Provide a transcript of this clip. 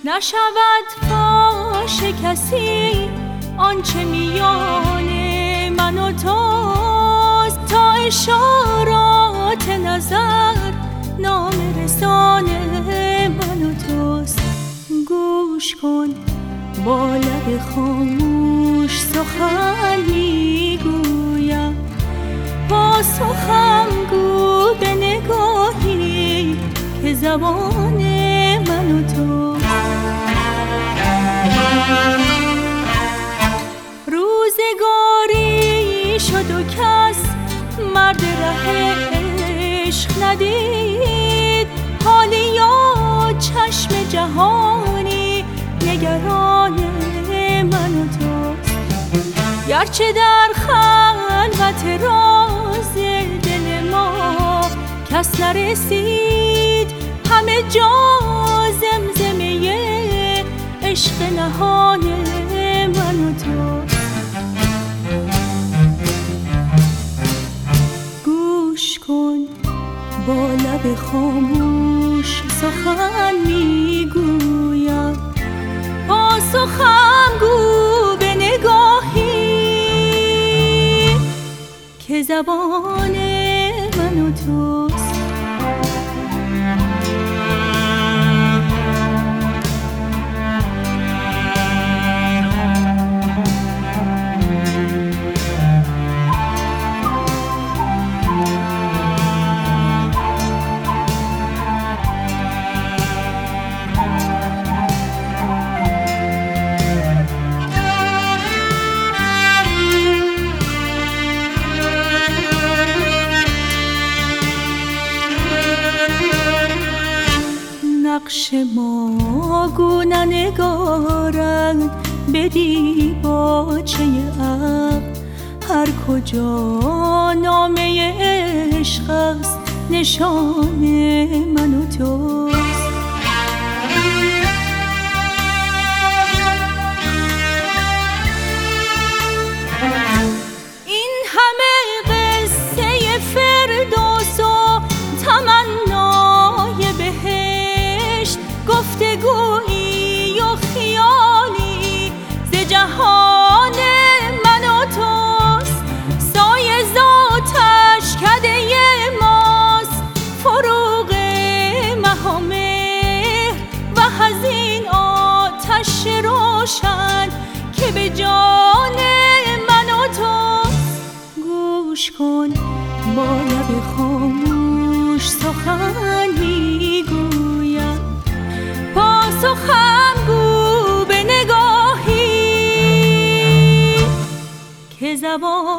نشود فاش کسی آنچه میان من و توست، تا اشارات نظر نامه رسان من و توست. گوش کن با لب خاموش سخن میگویم، پاسخم گو به نگاهی که زبان من و توست. روزگاری شد و کس مرد ره عشق ندید، حالی یا چشم جهانی نگران من و توست. گرچه در خلوت راز دل ما کس نرسید، همه جا زمزمه عشق نهان من و توست. گوش کن با لب خاموش سخن میگویم، پاسخم گو به نگاهی که زبان من و توست. نقش ما گو ننگارند به دیباچه عقل، هر کجا نامه عشق است نشان من و توست. این همه قصه فردوس و تمنای بهشت، گفتگویی و خیالی ز جهان من و توست. سایه ذاتش کده ماست، فروغ مه و مهر و حزین آتش روشن که به جان من و توست. گوش کن با لب خاموش سخن میگویم، پاسخم گو به نگاهی که زبان